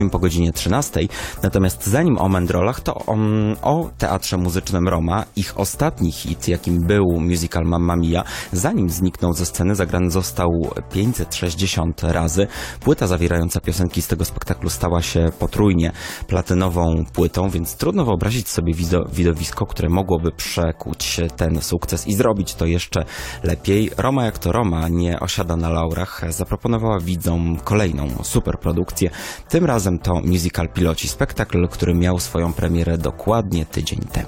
po godzinie 13. Natomiast zanim o Mendrolach, to o Teatrze Muzycznym Roma. Ich ostatni hit, jakim był musical Mamma Mia, zanim zniknął ze sceny, zagrany został 560 razy. Płyta zawierająca piosenki z tego spektaklu stała się potrójnie platynową płytą, więc trudno wyobrazić sobie widowisko, które mogłoby przekuć ten sukces i zrobić to jeszcze lepiej. Roma jak to Roma nie osiada na laurach. Zaproponowała widzom kolejną superprodukcję. Tym razem to musical Piloci, spektakl, który miał swoją premierę dokładnie tydzień temu.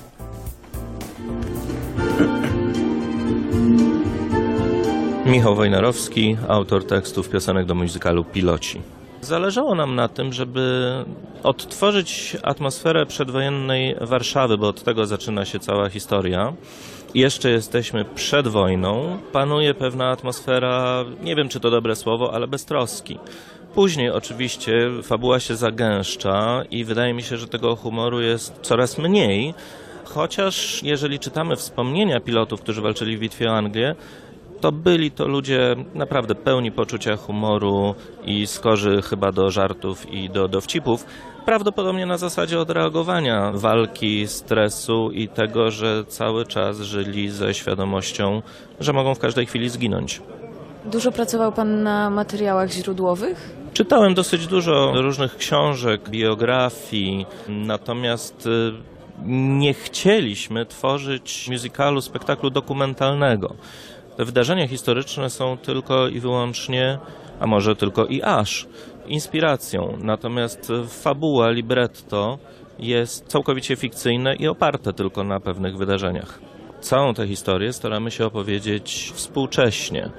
Michał Wojnarowski, autor tekstów piosenek do musicalu Piloci. Zależało nam na tym, żeby odtworzyć atmosferę przedwojennej Warszawy, bo od tego zaczyna się cała historia. Jeszcze jesteśmy przed wojną. Panuje pewna atmosfera, nie wiem czy to dobre słowo, ale beztroski. Później oczywiście fabuła się zagęszcza i wydaje mi się, że tego humoru jest coraz mniej. Chociaż jeżeli czytamy wspomnienia pilotów, którzy walczyli w bitwie o Anglię, to byli to ludzie naprawdę pełni poczucia humoru i skorzy chyba do żartów i do dowcipów. Prawdopodobnie na zasadzie odreagowania walki, stresu i tego, że cały czas żyli ze świadomością, że mogą w każdej chwili zginąć. Dużo pracował pan na materiałach źródłowych? Czytałem dosyć dużo różnych książek, biografii, natomiast nie chcieliśmy tworzyć musicalu, spektaklu dokumentalnego. Te wydarzenia historyczne są tylko i wyłącznie, a może tylko i aż, inspiracją. Natomiast fabuła, libretto jest całkowicie fikcyjne i oparte tylko na pewnych wydarzeniach. Całą tę historię staramy się opowiedzieć współcześnie.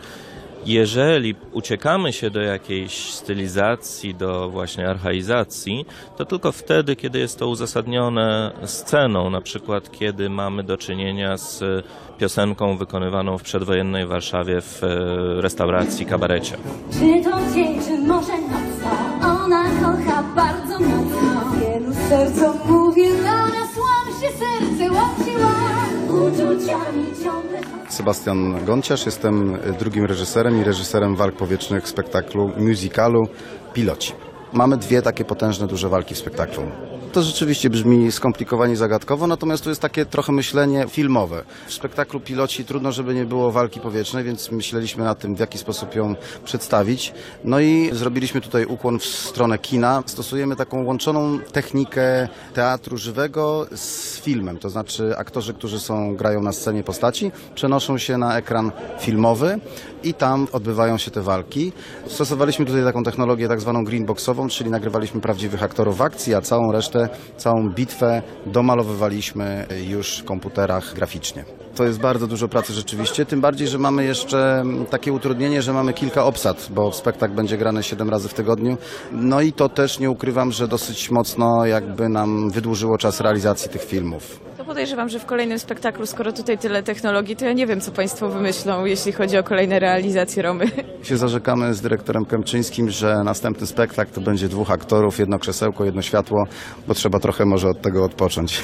Jeżeli uciekamy się do jakiejś stylizacji, do właśnie archaizacji, to tylko wtedy, kiedy jest to uzasadnione sceną, na przykład kiedy mamy do czynienia z piosenką wykonywaną w przedwojennej Warszawie w restauracji, kabarecie. Czy to dzień, czy może noc, ona kocha bardzo mocno. Wielu sercom mówi, naraz łam się serce, łam się łam, uczuciami ciągle. Sebastian Gonciarz, jestem drugim reżyserem i reżyserem walk powietrznych w spektaklu musicalu Piloci. Mamy dwie takie potężne, duże walki w spektaklu. To rzeczywiście brzmi skomplikowanie i zagadkowo, natomiast to jest takie trochę myślenie filmowe. W spektaklu Piloci trudno, żeby nie było walki powietrznej, więc myśleliśmy nad tym, w jaki sposób ją przedstawić. No i zrobiliśmy tutaj ukłon w stronę kina. Stosujemy taką łączoną technikę teatru żywego z filmem. To znaczy aktorzy, którzy grają na scenie postaci, przenoszą się na ekran filmowy i tam odbywają się te walki. Stosowaliśmy tutaj taką technologię tak zwaną greenboxową, czyli nagrywaliśmy prawdziwych aktorów w akcji, a całą resztę, całą bitwę domalowywaliśmy już w komputerach graficznie. To jest bardzo dużo pracy rzeczywiście, tym bardziej, że mamy jeszcze takie utrudnienie, że mamy kilka obsad, bo spektakl będzie grany 7 razy w tygodniu. No i to też nie ukrywam, że dosyć mocno jakby nam wydłużyło czas realizacji tych filmów. To podejrzewam, że w kolejnym spektaklu, skoro tutaj tyle technologii, to ja nie wiem, co państwo wymyślą, jeśli chodzi o kolejne realizacje Romy. Się zarzekamy z dyrektorem Kępczyńskim, że następny spektakl to będzie 2 aktorów, 1 krzesełko, 1 światło, bo trzeba trochę może od tego odpocząć.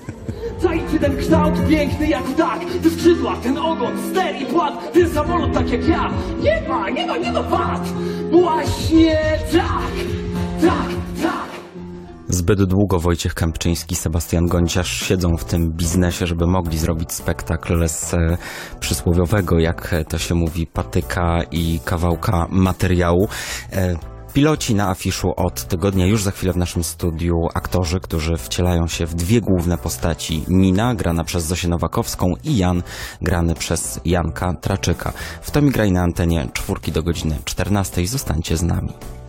Czajcie ten kształt piękny jak ptak, te skrzydła, ten ogon, ster i płat, ten samolot tak jak ja. Nie ma wad! Właśnie tak. Zbyt długo Wojciech Kępczyński, Sebastian Gonciarz siedzą w tym biznesie, żeby mogli zrobić spektakl z przysłowiowego, jak to się mówi, patyka i kawałka materiału. Piloci na afiszu od tygodnia, już za chwilę w naszym studiu aktorzy, którzy wcielają się w 2 główne postaci. Nina, grana przez Zosię Nowakowską, i Jan, grany przez Janka Traczyka. W to mi graj na antenie 4 do godziny 14. Zostańcie z nami.